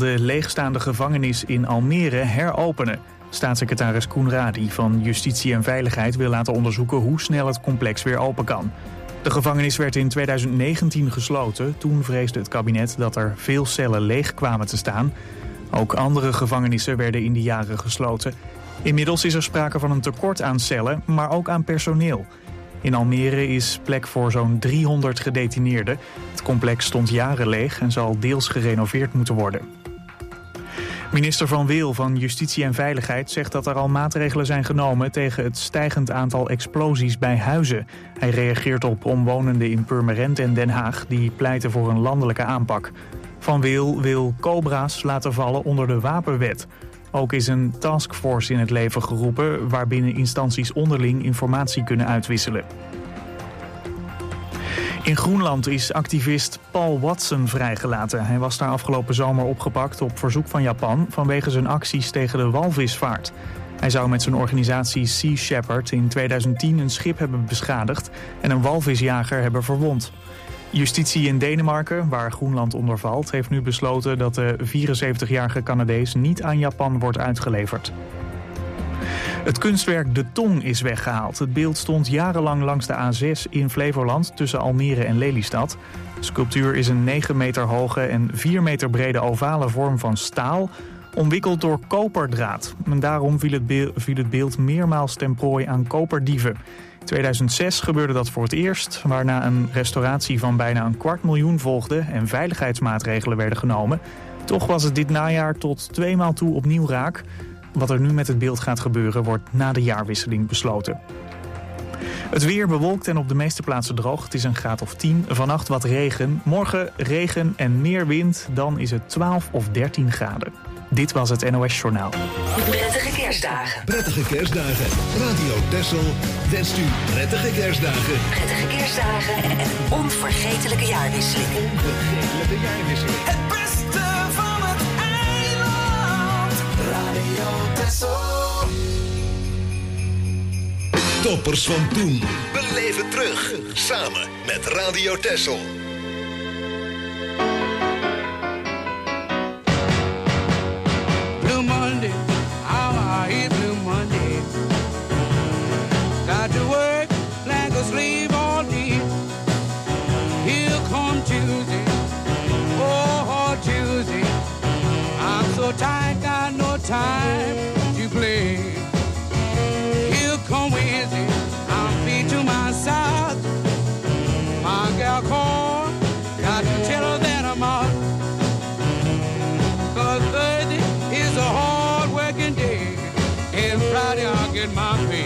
de leegstaande gevangenis in Almere heropenen. Staatssecretaris Koenradi van Justitie en Veiligheid wil laten onderzoeken hoe snel het complex weer open kan. De gevangenis werd in 2019 gesloten. Toen vreesde het kabinet dat er veel cellen leeg kwamen te staan. Ook andere gevangenissen werden in die jaren gesloten. Inmiddels is er sprake van een tekort aan cellen, maar ook aan personeel. In Almere is plek voor zo'n 300 gedetineerden. Het complex stond jaren leeg en zal deels gerenoveerd moeten worden. Minister Van Wil van Justitie en Veiligheid zegt dat er al maatregelen zijn genomen tegen het stijgend aantal explosies bij huizen. Hij reageert op omwonenden in Purmerend en Den Haag die pleiten voor een landelijke aanpak. Van Wil wil cobra's laten vallen onder de wapenwet. Ook is een taskforce in het leven geroepen waarbinnen instanties onderling informatie kunnen uitwisselen. In Groenland is activist Paul Watson vrijgelaten. Hij was daar afgelopen zomer opgepakt op verzoek van Japan vanwege zijn acties tegen de walvisvaart. Hij zou met zijn organisatie Sea Shepherd in 2010 een schip hebben beschadigd en een walvisjager hebben verwond. Justitie in Denemarken, waar Groenland onder valt, heeft nu besloten dat de 74-jarige Canadees niet aan Japan wordt uitgeleverd. Het kunstwerk De Tong is weggehaald. Het beeld stond jarenlang langs de A6 in Flevoland tussen Almere en Lelystad. De sculptuur is een 9 meter hoge en 4 meter brede ovale vorm van staal, omwikkeld door koperdraad. En daarom viel het beeld meermaals ten prooi aan koperdieven. In 2006 gebeurde dat voor het eerst, waarna een restauratie van bijna $250.000 volgde en veiligheidsmaatregelen werden genomen. Toch was het dit najaar tot 2 maal toe opnieuw raak. Wat er nu met het beeld gaat gebeuren wordt na de jaarwisseling besloten. Het weer bewolkt en op de meeste plaatsen droog. Het is een graad of 10. Vannacht wat regen. Morgen regen en meer wind. Dan is het 12 of 13 graden. Dit was het NOS Journaal. Prettige kerstdagen. Prettige kerstdagen. Radio Texel wenst u prettige kerstdagen. Prettige kerstdagen en een onvergetelijke jaarwisseling. Onvergetelijke jaarwisseling. Het beste van het eiland. Radio Texel. Toppers van toen. Beleef het terug. Samen met Radio Texel. Blue Monday, how I hate Blue Monday. Got to work like a slave all day. Here come Tuesday, oh Tuesday. I'm so tired, got no time to play. Here come Wednesday, I'm feet to my side. My gal called, got to tell her that I'm out. 'Cause Thursday is a hard working day, and Friday I'll get my pay.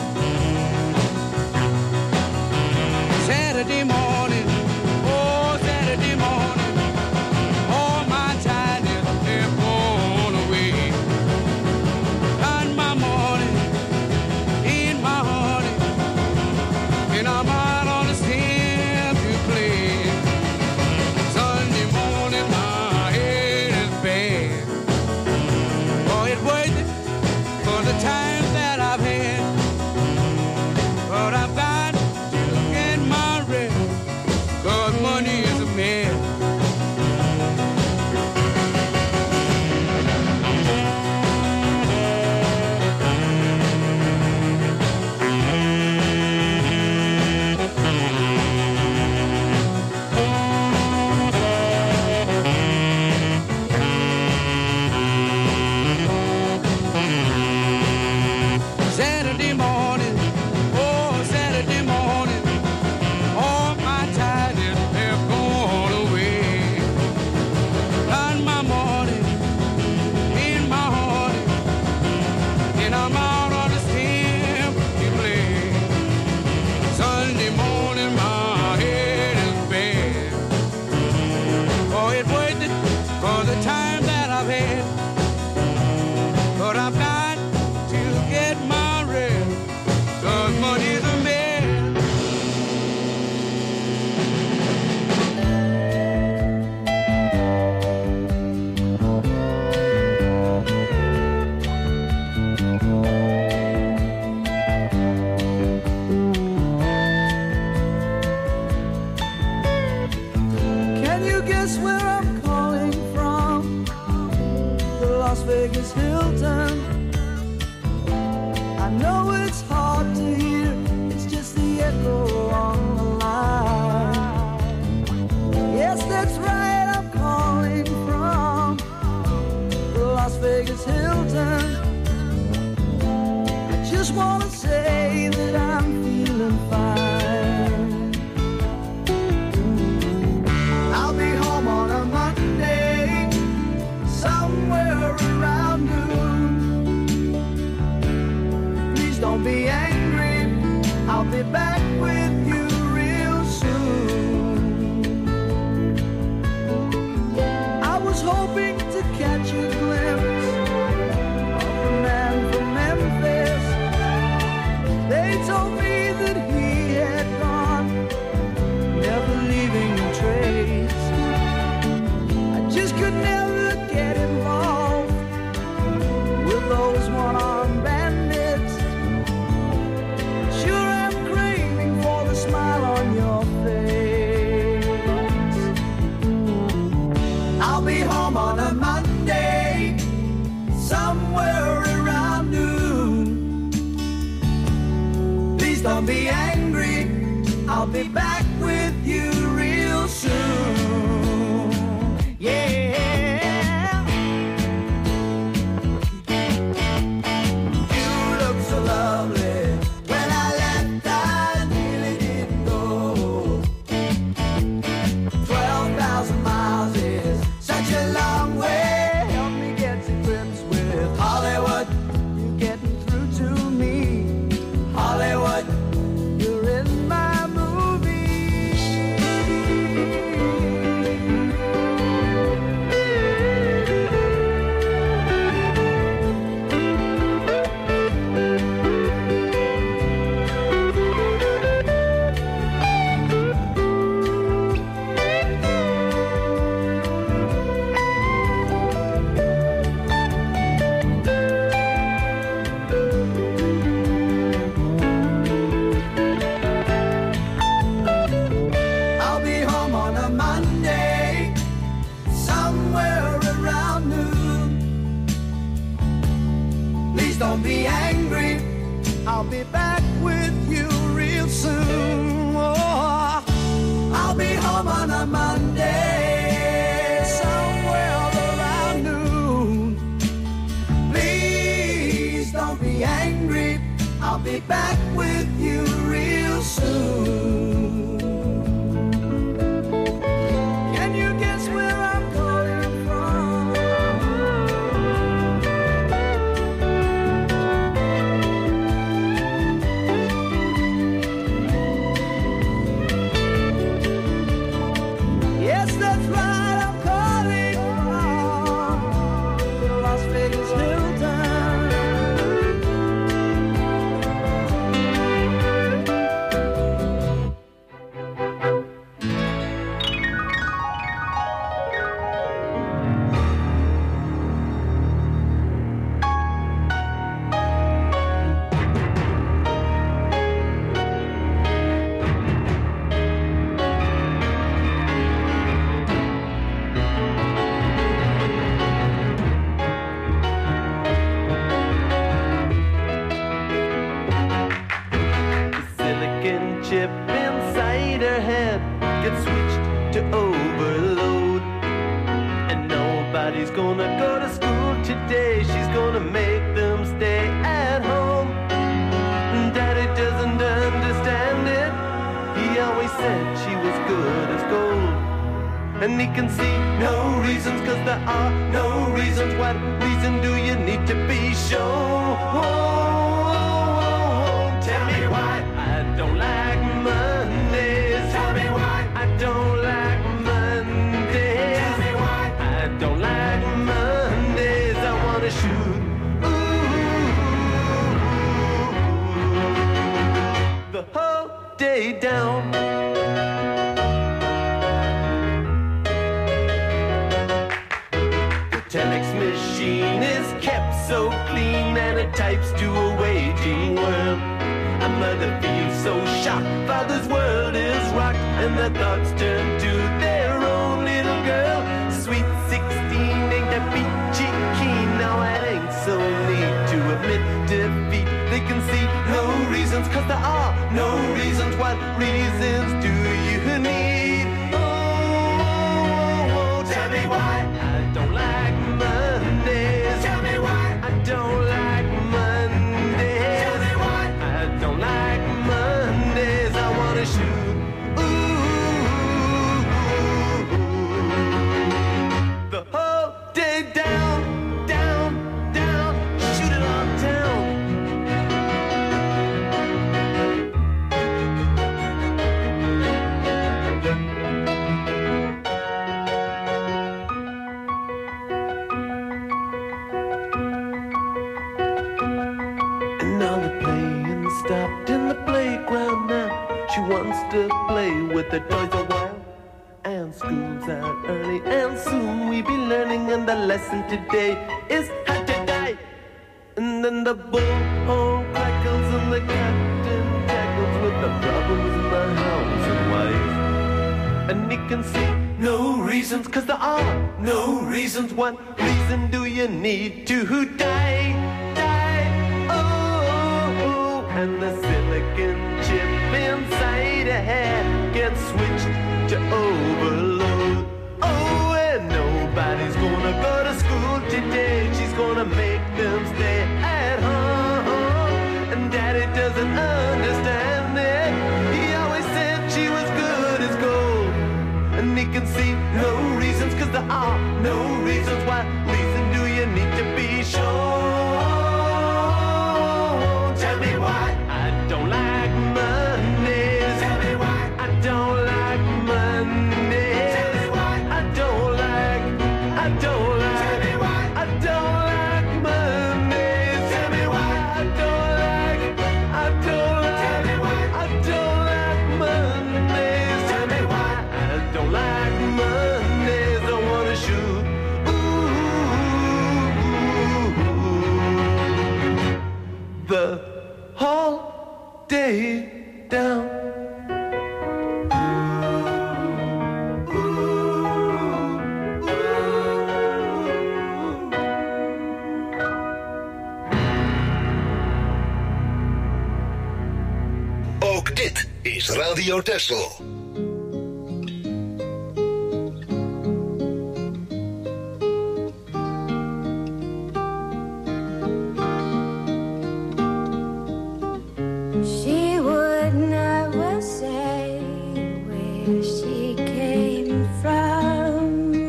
Saturday morning, oh Saturday morning, all my tidings they're blown away. On my morning, in my honey, and I'm out on the stand to play. Sunday morning, my head is bad. Oh, it's worth it for the time that I've had. But I've got to get my rest, 'cause money is a man. Saturday morning, oh Saturday morning, all my tidings have gone away. On my morning, in my honey, and I'm out on the stamp to play. Sunday morning, my head is bad. Oh, it's worth it for the time that I've had. But I've got to get my rest, 'cause money's a man. Can you guess where I'm calling from? Las Vegas Hilton. I know it's hard to hear, it's just the echo on the line. Yes, that's right, I'm calling from the Las Vegas Hilton. I just want to say that I'm feeling fine. I'll be home on a Monday, somewhere around noon. Please don't be angry, I'll be back with you real soon. I was hoping to catch a glimpse of the man from Memphis. They told me that he had gone, never leaving a trace. I just could never get involved with those one-armed bandits. Sure am craving for the smile on your face. I'll be home on a Monday, somewhere around noon. Please don't be angry, I'll be back with you real soon. Yeah. You look so lovely. When I left, I nearly didn't go. 12,000 miles is such a long way. Help me get to grips with Hollywood. You're getting through to me. Hollywood, you're in my movie. I'll be home on a Monday, somewhere around noon. Please don't be angry, I'll be back with you real soon. Oh, I'll be home on a Monday, somewhere around noon. Please don't be angry, I'll be back with you real soon. Can you guess where I'm calling from? Yes, that's right, I'm calling from the Las Vegas Hilton. The silicon chip inside her head gets switched to overload. And nobody's gonna go to school today. She's gonna make them stay at home. Daddy doesn't understand it. He always said she was good as gold. And he can see no reasons, 'cause there are no reasons. What reason do you need to be shown? Tell me why I don't like Mondays. Tell me why I don't like Mondays. Tell me why I don't like Mondays. I wanna shoot. The whole day down. The telex machine is kept so clean, and it types to a waging world. A mother feels so shocked, father's world is rocked, and their thoughts turn to their own little girl. Sweet 16 ain't that peachy keen, now wants to play with the toys a while. And school's out early, and soon we be learning. And the lesson today is how to die. And then the bullhorn crackles and the captain tackles with the problems in the house and wife. And he can see no reasons, 'cause there are no reasons. What reason do you need to die? Die, oh. And the silicon chip inside a head gets switched to overload. Oh, and nobody's gonna go to school today. She's gonna make them stay at home. And Daddy doesn't understand it. He always said she was good as gold. And he can see no reasons, 'cause there are no reasons. What reason do you need to be sure? Tell me why I don't like Mondays. Tell me why I don't like Mondays. Tell me why I don't like. Tell me why I don't like Mondays. Tell me why I don't like. Tell me why I don't like Mondays. Tell me why I don't like Mondays. I wanna shoot. The whole day down. Ook dit is Radio Texel. She would never say where she came from.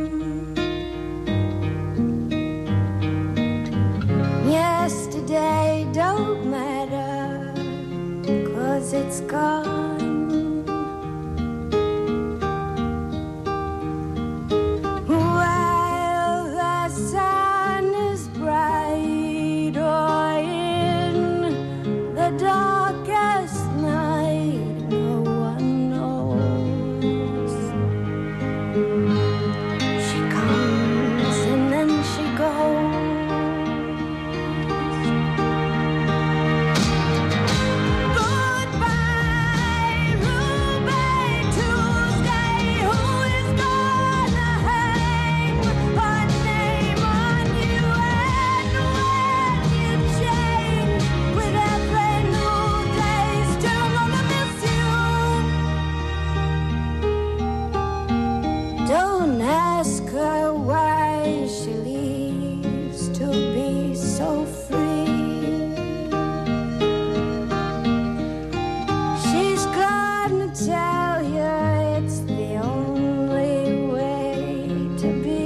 Yesterday don't matter, 'cause it's gone. While the sun is bright or in the darkest night, no one knows. She comes and then she goes. Goodbye, Ruby Tuesday. Who is gonna hang her name on you? And when you change with every new day, still gonna miss you. Don't ask her why she leaves to be so free. She's gonna tell you it's the only way to be.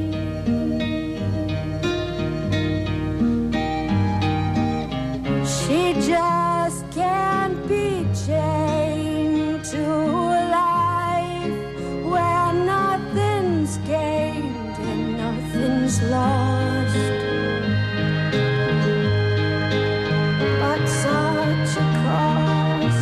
She just can't be chained to a life where nothing's gained and nothing's lost. But such a cost.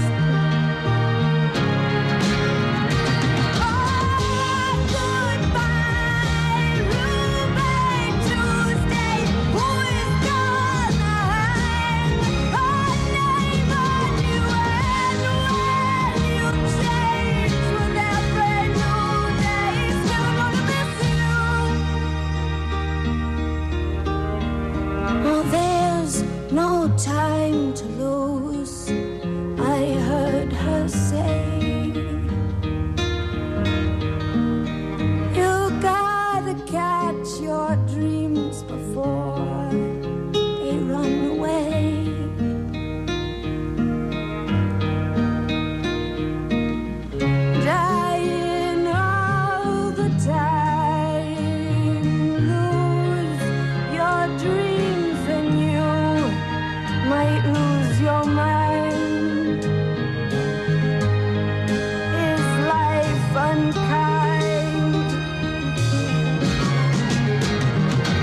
Oh, goodbye, Ruby Tuesday. Who is gonna hang her name on you? And when you change with every new day, still gonna miss you. Oh, there's no time to lose, I heard her say. You gotta catch your dreams before they run away. Dying all the time, lose your dreams and you might lose your mind. Is life unkind?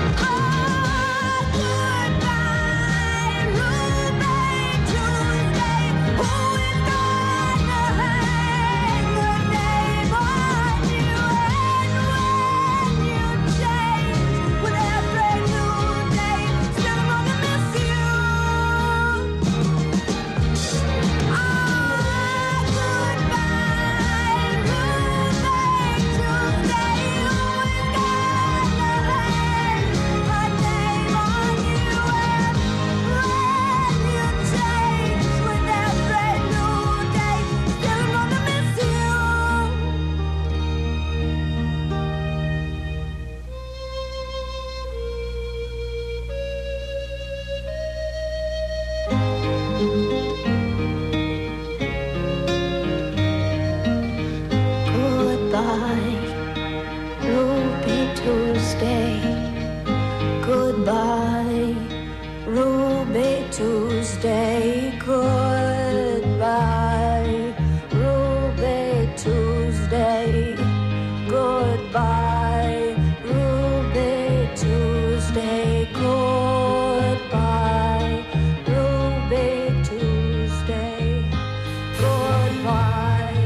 Goodbye, Ruby Tuesday. Goodbye, Ruby Tuesday. Goodbye, Ruby Tuesday. Goodbye, Ruby Tuesday. Goodbye,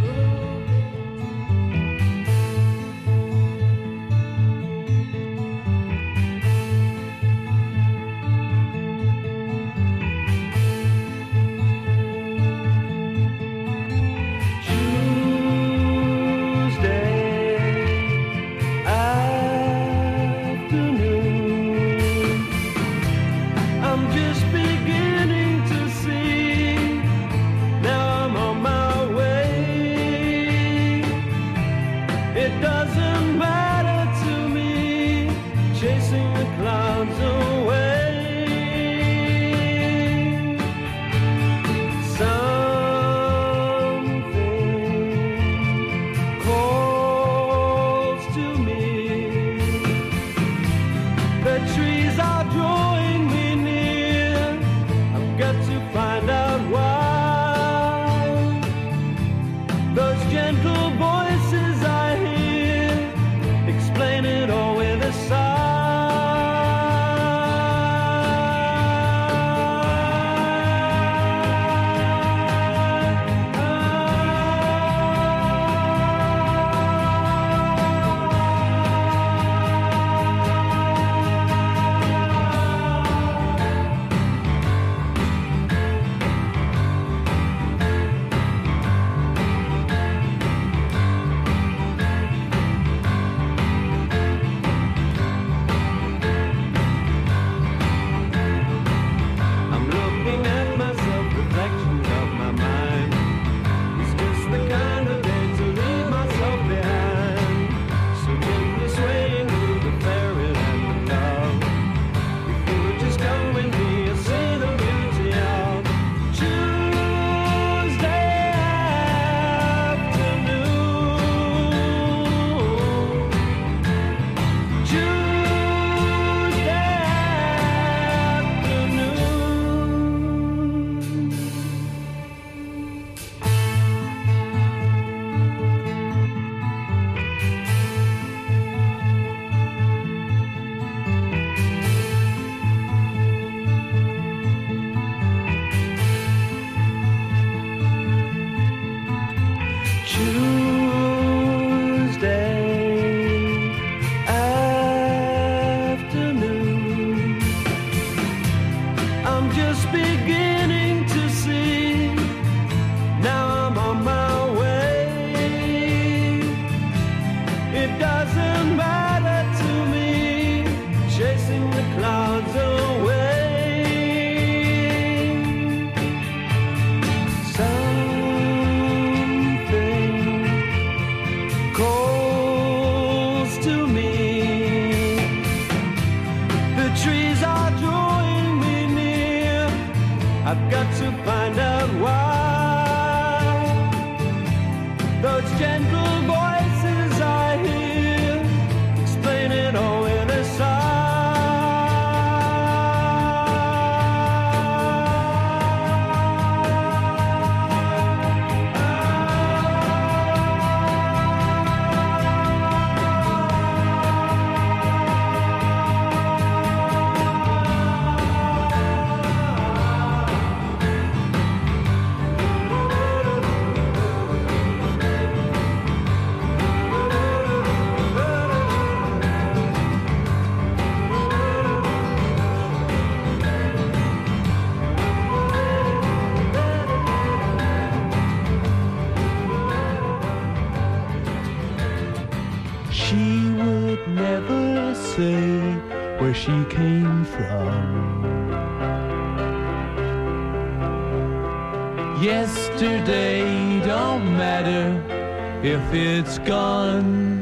Yesterday don't matter if it's gone.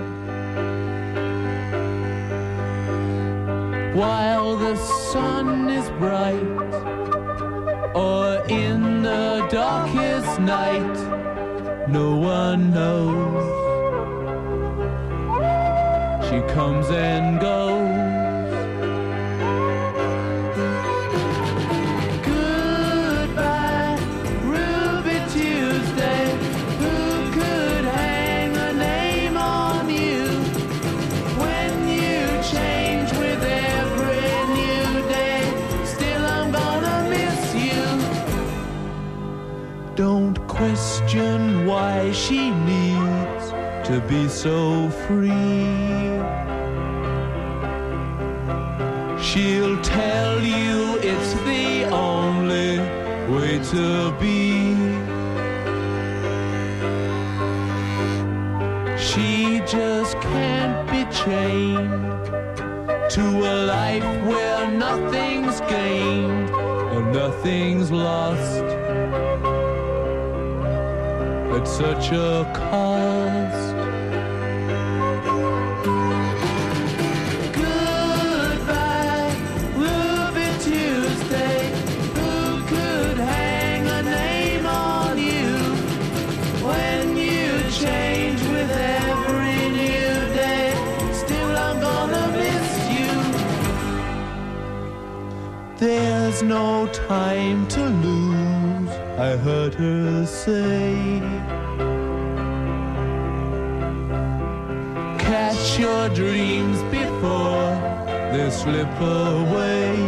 While the sun is bright, or in the darkest night, no one knows. She comes and goes question why she needs to be so free. She'll tell you it's the only way to be. She just can't be chained to a life where nothing's gained and nothing's lost at such a cost. Goodbye, Ruby Tuesday. Who could hang a name on you when you change with every new day? Still I'm gonna miss you. There's no time to lose, I heard her say. Catch your dreams before they slip away.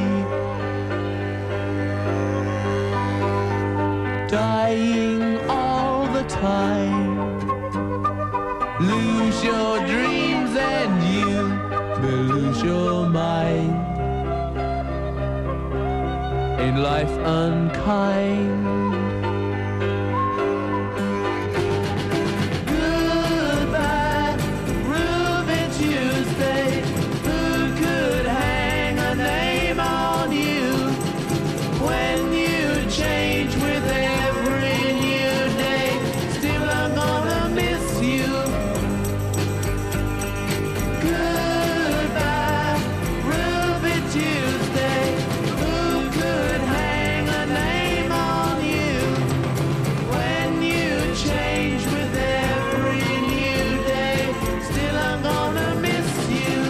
Dying all the time. Lose your dreams and you may lose your mind. Ain't life unkind? Goodbye, Ruby Tuesday. Who could hang a name on you when you change with every new day? Still I'm gonna miss you. Goodbye, Ruby Tuesday. Who could hang a name on you when you change with every new day? Still I'm gonna miss you.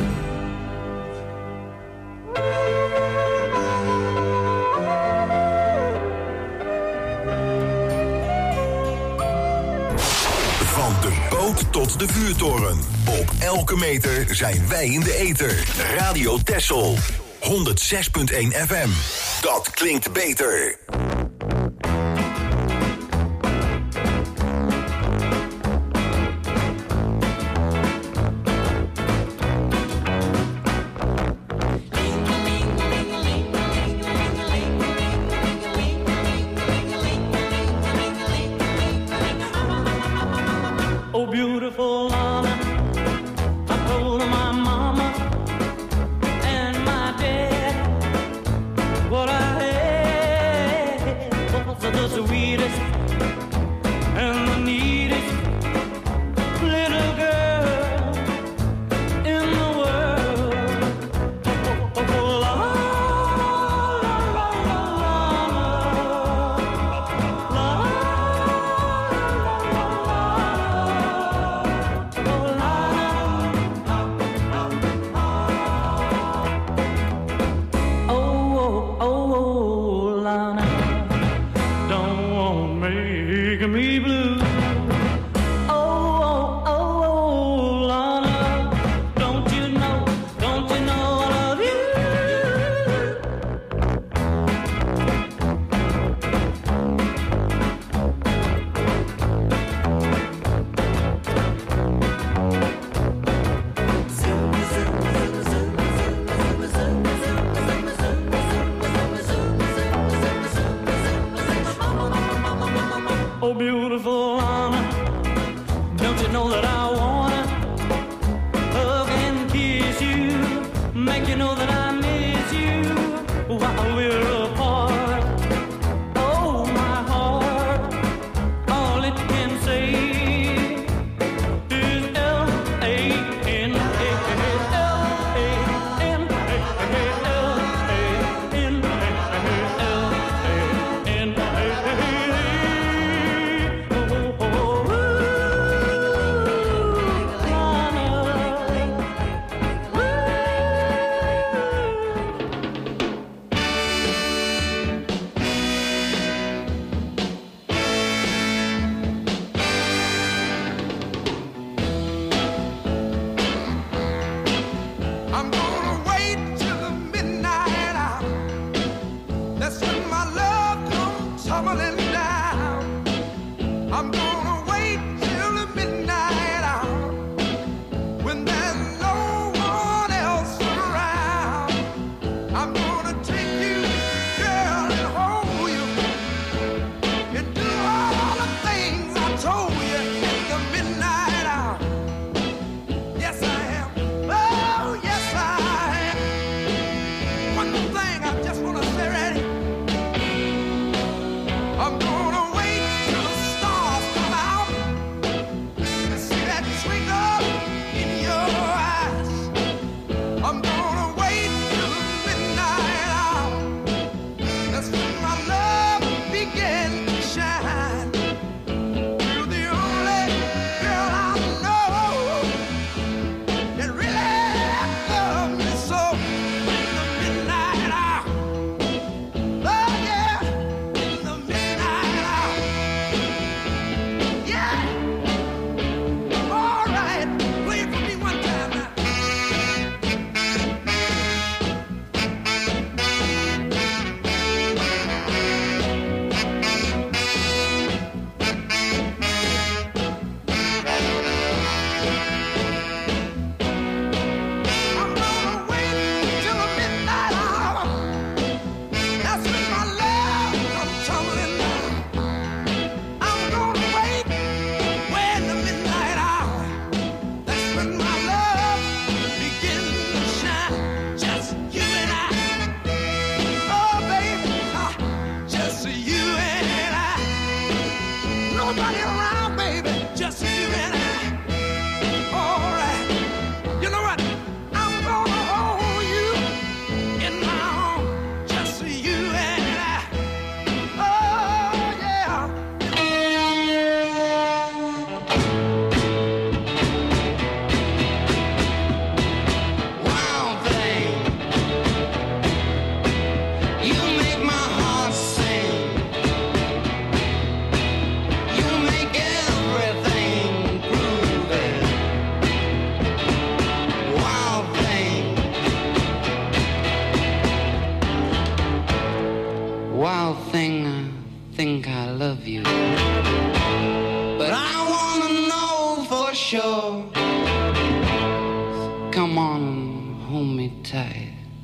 Van de boot tot de vuurtoren. Op elke meter zijn wij in de ether. Radio Texel. 106.1 FM. Dat klinkt beter. Oh, beautiful Lana, I told my mama and my dad what I had was the sweetest and the neatest little girl in the world. Oh, Lana, me blue. Oh, Lana, don't you know I love you? Oh, beautiful Lana, don't you know that I wanna hug and kiss you, make you know that I miss you while we're apart. Oh, my heart, all it can say is L-A-N-A-L-A-N-A-L-A-N.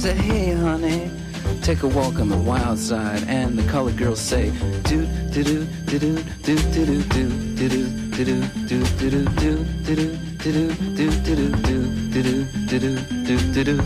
said, hey, honey, take a walk on the wild side. And the colored girls say, do do do do do do do do do do do do do do do do do.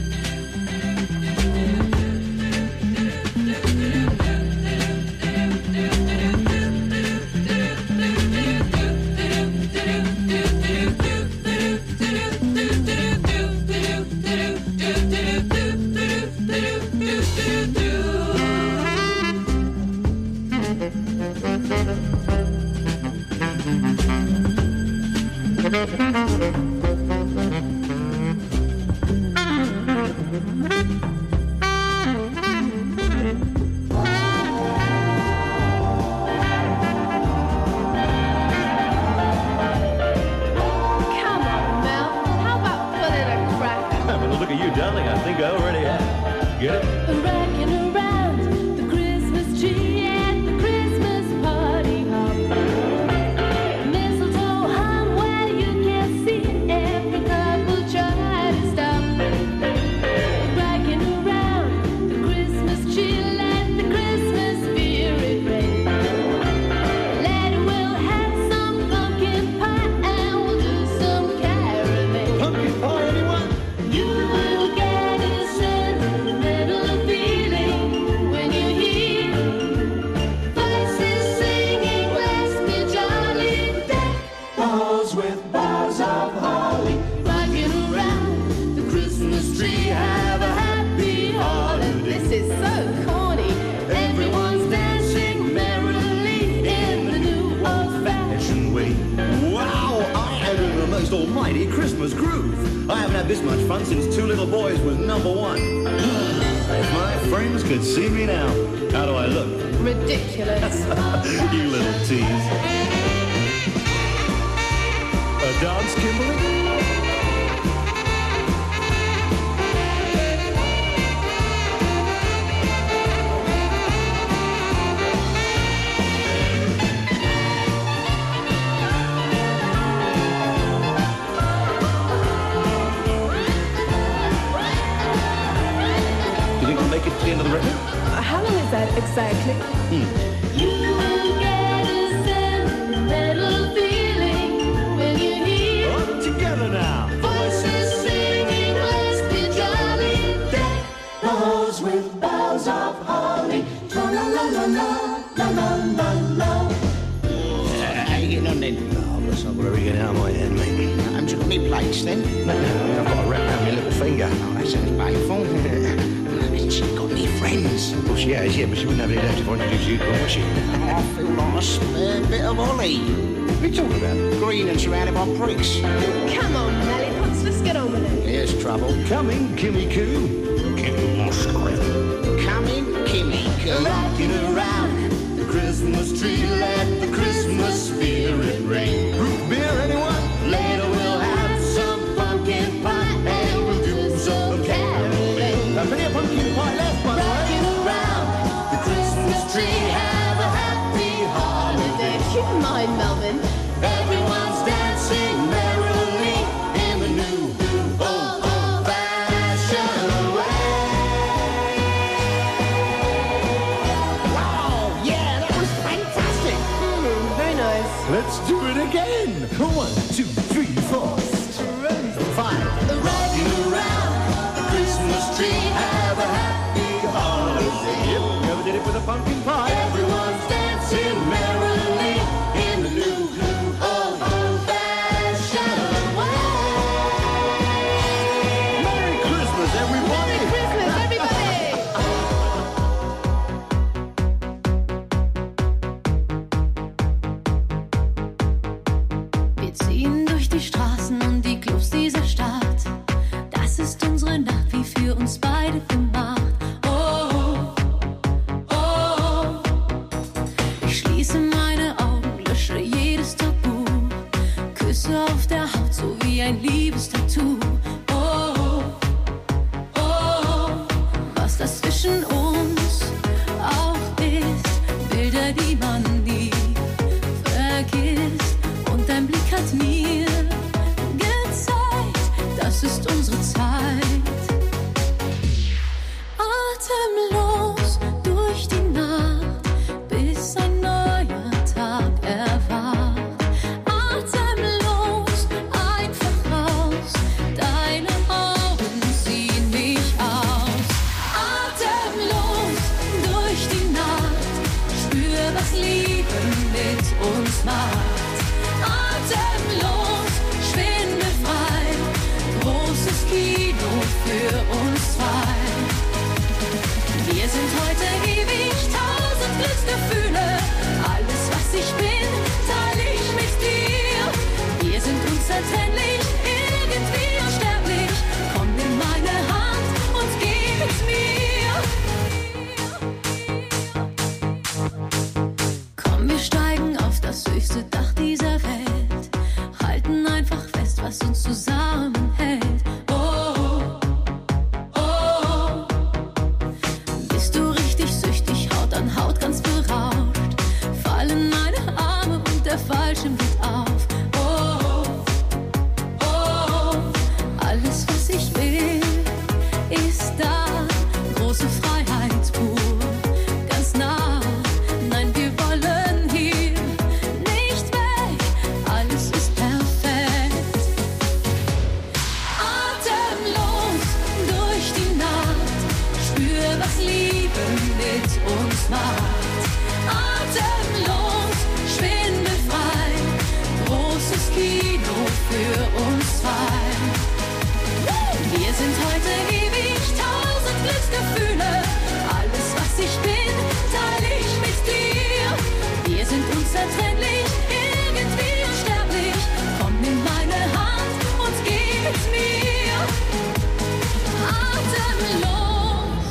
Almighty Christmas groove. I haven't had this much fun since Two Little Boys was number one. If my friends could see me now, how do I look? Ridiculous. You little tease. A dance, Kimberly? Make it to the end of the record? How long is that exactly? You will get a sentimental feeling when you hear all together now. Voices singing, let's be jolly. Deck the halls with boughs of holly. La la la la la la la la. How you getting on then? Oh, let's not worry, get out of my head, mate. Haven't you got any plates then? No, I've got a wrap around my little finger. Oh, that sounds painful. She got any friends? Well, she has, yeah, but she wouldn't have any left if I introduced you to her, would she? I feel like a spare bit of Ollie. What are you talking about? Green and surrounded by pricks. Come on, Lollipops, let's get on with it. Here's trouble. Coming, Kimmy Coo. Kimmy Musgrave. Coming, Kimmy Coo. Rocking around the Christmas tree, let the Christmas spirit ring. Root beer, anyone? Later we'll have some pumpkin pie and we'll do some caroling. Plenty of pumpkin pie left, by the way. Rocking around the Christmas tree, have a happy holiday. Keep in mind, Melvin. Everyone's dancing merrily in the new old-fashioned way. Wow, yeah, that was fantastic. Very nice. Let's do it again. 1, 2, 3, 4. 5. Rocking around the Christmas tree, have a happy holiday. Yep, never did it with a pumpkin pie. Everyone's dancing merrily in the new old-fashioned way. Merry Christmas, everybody. Merry Christmas, everybody! Wir ziehen durch die Straßen und die Clubs dieser Stadt. Das ist unsere Nacht, wie für uns beide gemacht. Oh, oh, oh. Ich schließe meine Augen, lösche jedes Tabu. Küsse auf der Haut, so wie ein Liebestattoo. Oh, oh, was das zwischen uns auch ist. Bilder, die man nie vergisst. Und dein Blick hat mir gezeigt, das ist unsere Zeit. Atemlos durch die Nacht, bis ein neuer Tag erwacht. Atemlos einfach raus, deine Augen ziehen mich aus. Atemlos durch die Nacht, spür, was Liebe mit uns macht. Atemlos, schwindelfrei, großes Kino für uns zwei. Wir sind heute ewig, 1000 Glücksgefühle. Alles, was ich bin, teile ich mit dir. Wir sind unzertrennlich, irgendwie unsterblich. Komm, nimm meine Hand und geh mit mir. Komm, wir steigen auf das höchste Dach dieser Welt. Halten einfach fest, was uns zusammenhält. Oh, oh. Bist du richtig süchtig, Haut an Haut ganz berauscht. Fallen meine Arme und der Fallschirm geht auf. Oh, oh. Alles, was ich will, ist da. Große Freiheit pur, ganz nah. Nein, wir wollen hier nicht weg. Alles ist perfekt. Atemlos durch die Nacht, spür, was Liebe mit uns macht. Atemlos, schwindelfrei, großes Kino für uns zwei. Wir sind heute ewig, 1000 Glücksgefühle. Alles, was ich bin, teile ich mit dir. Wir sind unzertrennlich, irgendwie unsterblich. Komm, nimm meine Hand und geh mit mir. Atemlos.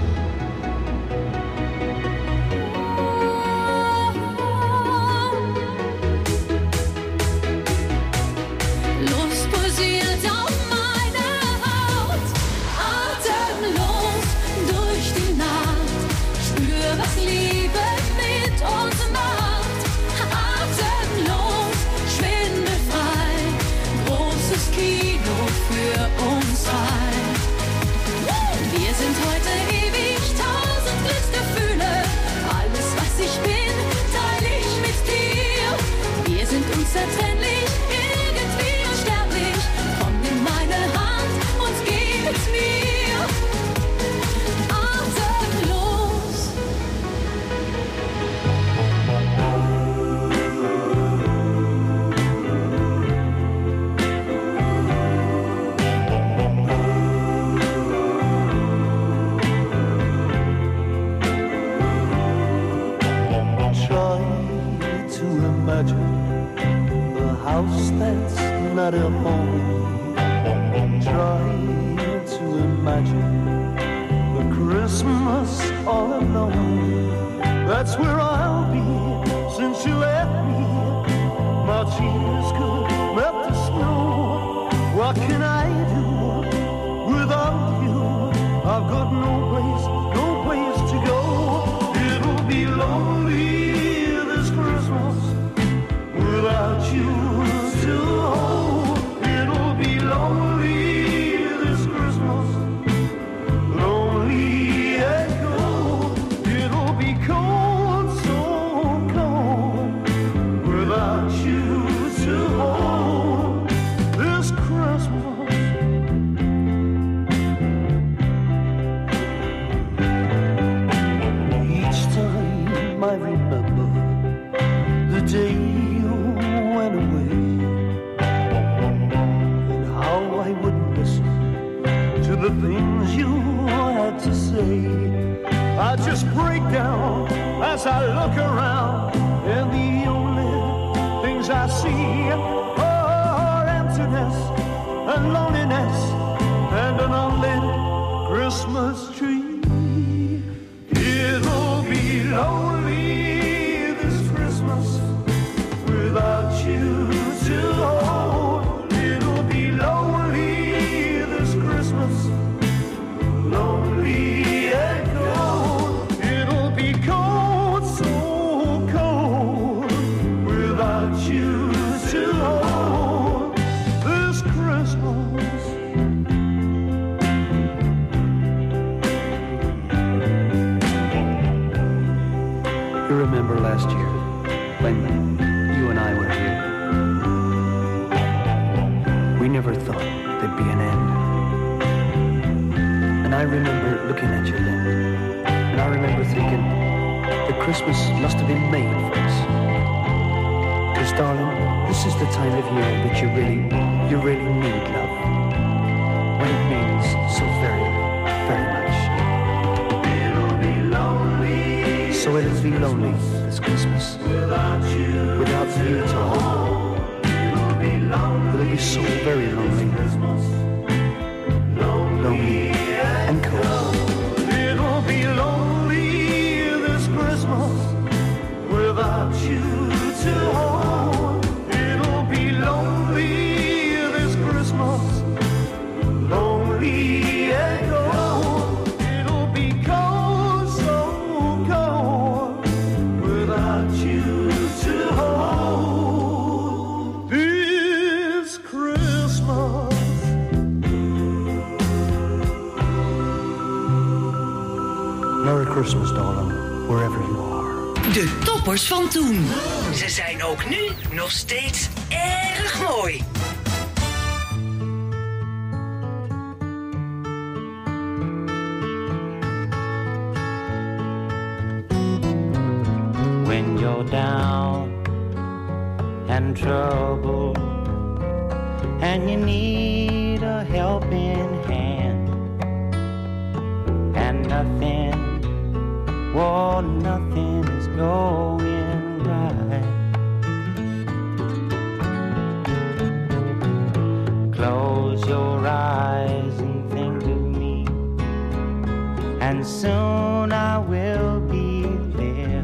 Lust pulsiert auf meine Haut. Atemlos durch die Nacht, spür, was Liebe mit uns macht. Atemlos, schwindelfrei, großes Kino für uns zwei. Wir sind heute ewig, 1000 Glücksgefühle. Alles, was ich bin, teile ich mit dir. Wir sind unzertrennlich, irgendwie unsterblich. Komm, nimm meine Hand und geh mit mir. Atemlos. Try to imagine a house that's not a home. Try to imagine a Christmas all alone. That's where I'll be since you left me. My tears could melt the snow. What can I do without you? I've got no place to go. It'll be lonely this Christmas without you to hold. It'll be lonely this Christmas, lonely and cold. It'll be cold, so cold, without you to hold this Christmas. Each time I remember the day you went away, and how I would listen to the things you had to say. I just break down as I look around, and the only things I see are emptiness and loneliness and an unlit Christmas tree. It'll be lonely this Christmas without you to hold. It'll be lonely this Christmas, lonely and cold. It'll be cold, so cold, without you to hold this Christmas. remember last year when you and I were here. We never thought there'd be an end. And I remember looking at you then. And I remember thinking that Christmas must have been made for us. Because, darling, this is the time of year that you really need love. When it means so very, very much. It'll be lonely. So it'll be lonely this Christmas. Without you to hold. It'll be lonely. It'll be so very lonely. Lonely and cold. It'll be lonely this Christmas without you to hold. It'll be lonely this Christmas, lonely and cold. It'll be cold, so cold, without you to hold. This Christmas. Merry Christmas, darling, wherever you are. De toppers van toen. Ze zijn ook nu nog steeds erg mooi. When you're down and troubled and you need a helping hand and nothing is going right. Close your eyes and think of me, and soon I will be there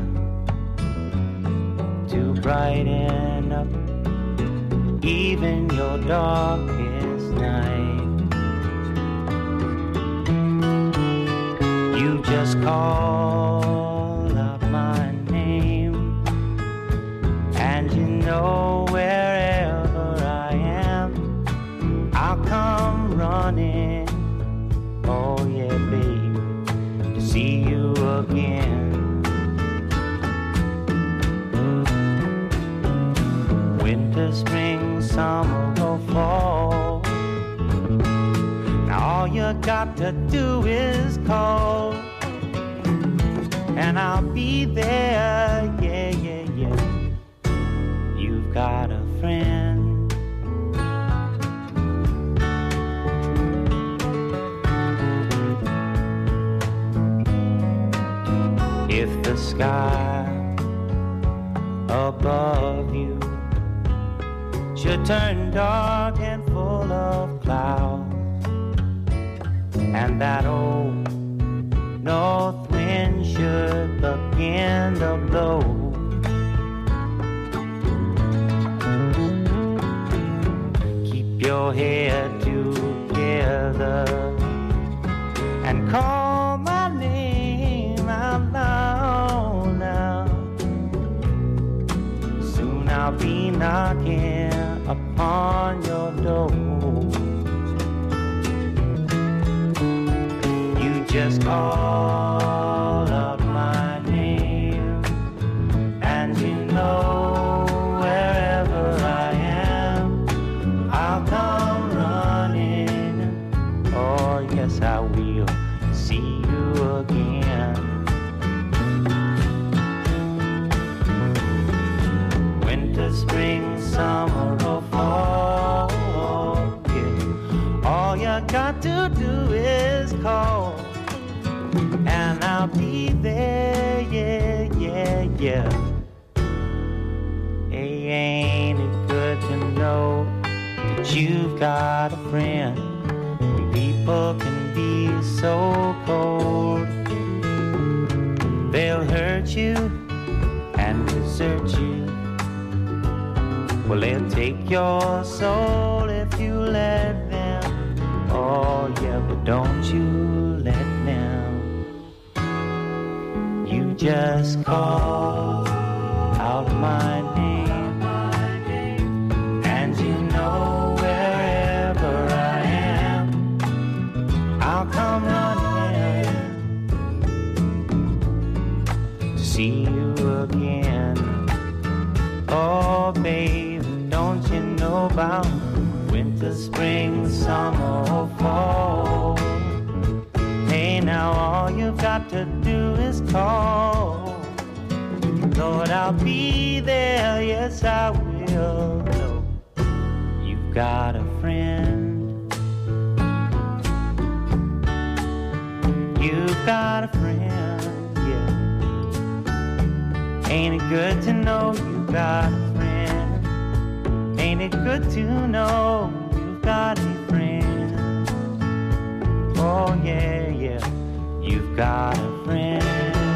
to brighten up even your darkest night. You just call out my name, and you know wherever I am, I'll come running. Oh yeah, baby, to see you again. Winter, spring, summer, or fall, now all you got to do is call, and I'll be there, yeah, yeah, yeah. You've got a friend. If the sky above you should turn dark and full of clouds, and that old north wind should begin to blow, keep your head together and call my name out loud now. Soon I'll be knocking upon your door. You just call out my name, and you know wherever I am, I'll come running. Oh yes, I will see you again. Winter, spring, summer, or fall, yeah. All you got to do is call, and I'll be there, yeah, yeah, yeah. Hey, ain't it good to know that you've got a friend? When people can be so cold, they'll hurt you and desert you. Well, they'll take your soul if you let them. Oh yeah, but don't you let them. You just call out my name, and you know wherever I am, I'll come running to see you again. Oh, babe, don't you know about winter, spring, summer, or fall? Hey, now all you've got to do is call. Lord, I'll be there, yes, I will. No, you've got a friend. You've got a friend, yeah. Ain't it good to know you've got a friend? Ain't it good to know you've got a friend? Oh, yeah, yeah, you've got a friend.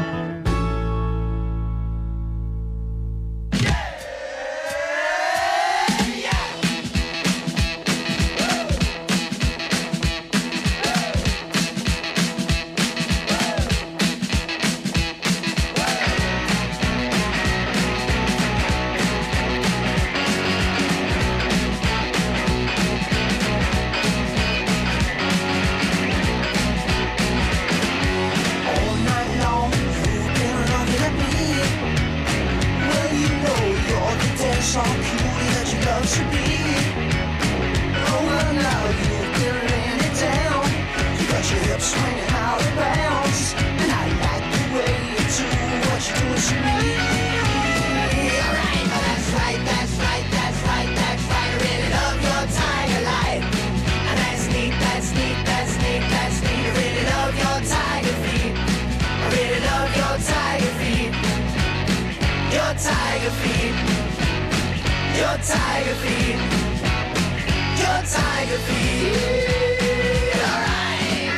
So cool that you love to be. Oh, well, now you've been laying it down. You got your hips swinging out of bounds, and I like the way you do what you do to me. Alright, that's right, that's right, that's right, that's right. I really love your tiger light, and that's neat, that's neat, that's neat, that's neat. I really love your tiger feet. I really love your tiger feet. Your tiger feet. Your tiger feet, your tiger feet, alright.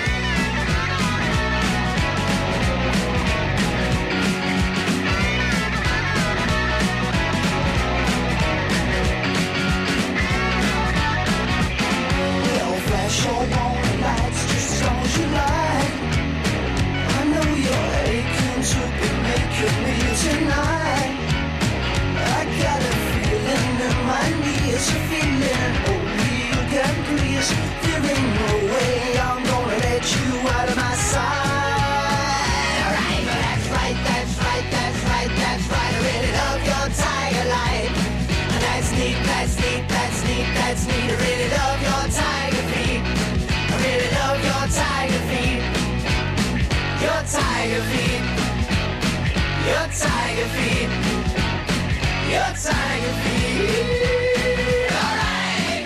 Well, flash your warning lights just as long as you like. I know you're aching to be making me tonight. I got a feeling in my knees, a feeling only you can please. There ain't no way I'm gonna let you out of my sight. Alright, that's right, that's right, that's right, that's right. I really love your tiger light, and that's neat, that's neat, that's neat, that's neat. I really love your tiger feet. I really love your tiger feet. Your tiger feet. Your tiger feet. Your tiger feet, alright.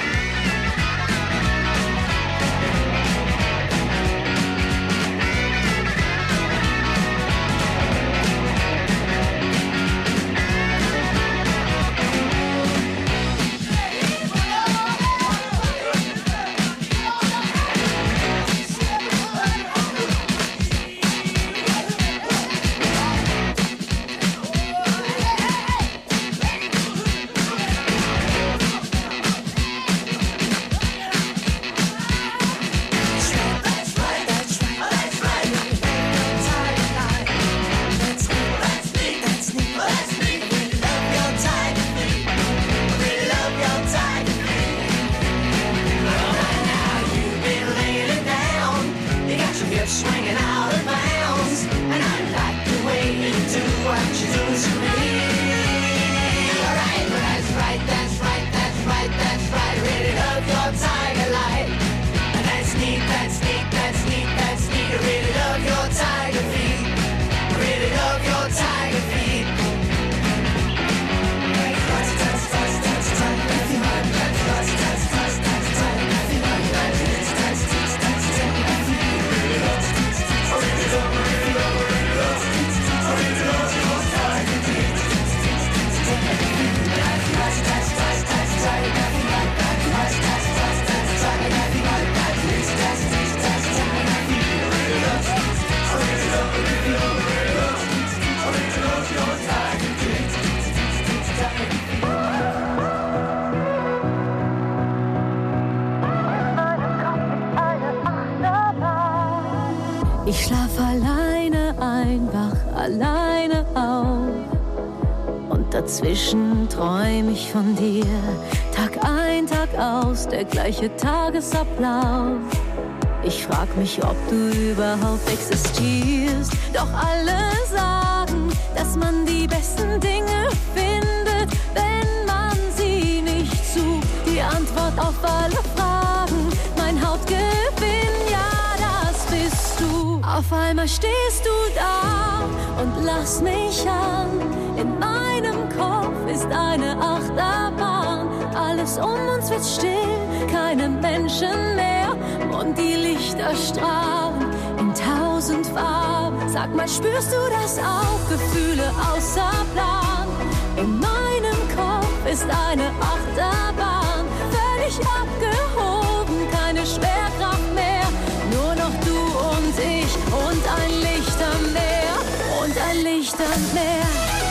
Swinging out of bounds, and I like the way you do what you do to me. Alright, that's right, that's right, that's right, that's right. I really love your tiger light, and that's neat, that's neat, that's neat, that's neat. I really love your tiger feet. I really love your tiger feet. Ich schlaf alleine ein, wach alleine auf. Und dazwischen träum ich von dir. Tag ein, Tag aus, der gleiche Tagesablauf. Ich frag mich, ob du überhaupt existierst. Doch alle sagen, dass Antwort auf alle Fragen, mein Hauptgewinn, ja, das bist du. Auf einmal stehst du da und lachst mich an. In meinem Kopf ist eine Achterbahn. Alles um uns wird still, keine Menschen mehr. Und die Lichter strahlen in 1000 Farben. Sag mal, spürst du das auch? Gefühle außer Plan. In meinem Kopf ist eine Achterbahn. Völlig abgehoben, keine Schwerkraft mehr. Nur noch du und ich und ein Licht am Meer. Und ein Licht am Meer.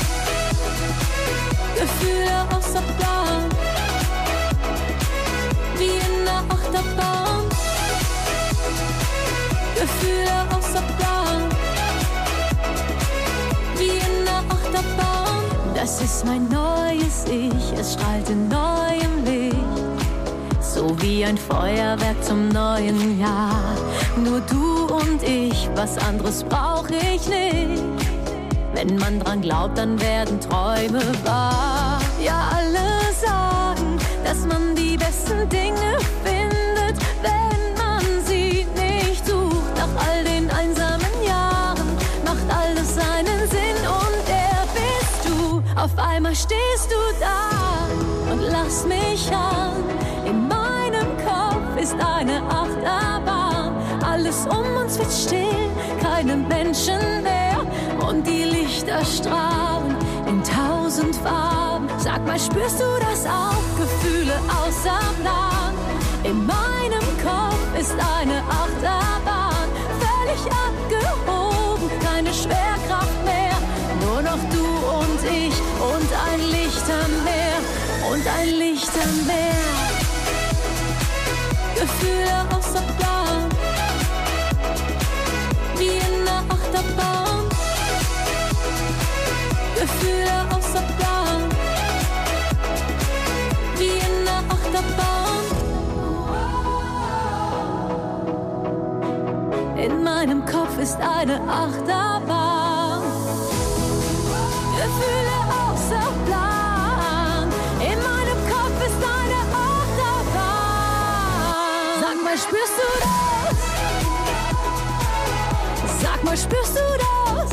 Gefühle außer Plan. Wie in der Achterbahn. Gefühle außer Plan. Wie in der Achterbahn. Das ist mein neues Ich, es strahlt in neuem Licht. So wie ein Feuerwerk zum neuen Jahr. Nur du und ich, was anderes brauch ich nicht. Wenn man dran glaubt, dann werden Träume wahr. Ja, alle sagen, dass man die besten Dinge findet, wenn man sie nicht sucht. Nach all den einsamen Jahren macht alles seinen Sinn und der bist du. Auf einmal stehst du da und lachst mich an. In meinem Kopf ist eine Achterbahn. Alles um uns wird still, keine Menschen mehr. Und die Lichter strahlen in 1000 Farben. Sag mal, spürst du das auch? Gefühle außer Plan. In meinem Kopf ist eine Achterbahn. Völlig abgehoben, keine Schwerkraft mehr. Nur noch du und ich und ein Licht am Meer. Und ein Licht am Meer. Gefühle außer Plan. Wie in der Achterbahn. Gefühle außer Plan. Wie in der Achterbahn. In meinem Kopf ist eine Achterbahn. Gefühle außer Plan. In meinem Kopf ist eine Achterbahn. Sag mal, spürst du das? Sag mal, spürst du das?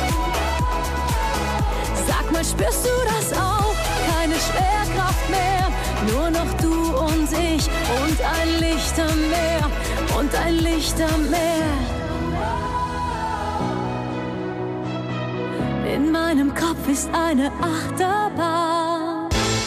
Sag mal, spürst du das auch? Keine Schwerkraft mehr, nur noch du und ich und ein Licht am Meer und ein Licht am Meer. In meinem Kopf ist eine Achterbahn.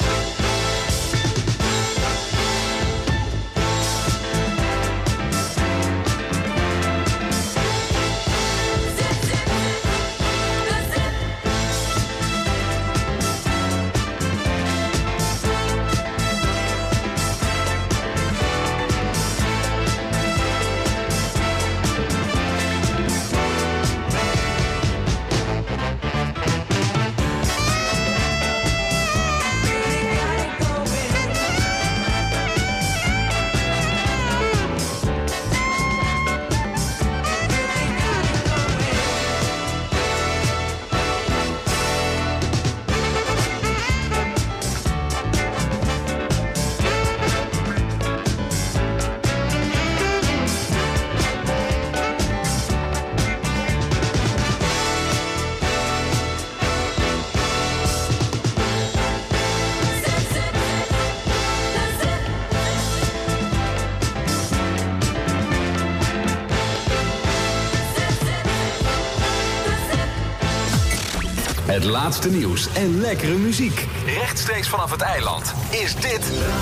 Het laatste nieuws en lekkere muziek. Rechtstreeks vanaf het eiland is dit...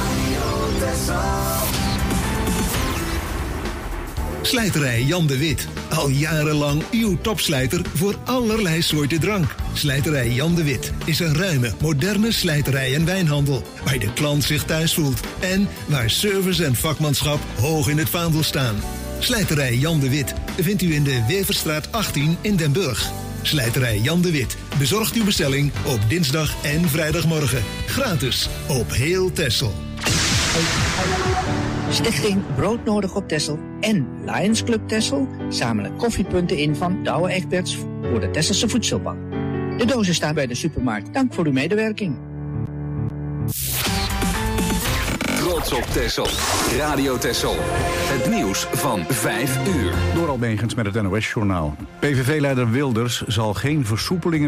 Slijterij Jan de Wit. Al jarenlang uw topslijter voor allerlei soorten drank. Slijterij Jan de Wit is een ruime, moderne slijterij en wijnhandel... waar de klant zich thuis voelt en waar service en vakmanschap hoog in het vaandel staan. Slijterij Jan de Wit vindt u in de Weverstraat 18 in Den Burg. Slijterij Jan de Wit bezorgt uw bestelling op dinsdag en vrijdagmorgen. Gratis op heel Texel. Stichting Broodnodig op Texel en Lions Club Texel zamelen koffiepunten in van Douwe Egberts voor de Tesselse Voedselbank. De dozen staan bij de supermarkt. Dank voor uw medewerking. trots op Texel. Radio Texel. Het nieuws van 5 uur. Door Almegens met het NOS-journaal. PVV-leider Wilders zal geen versoepelingen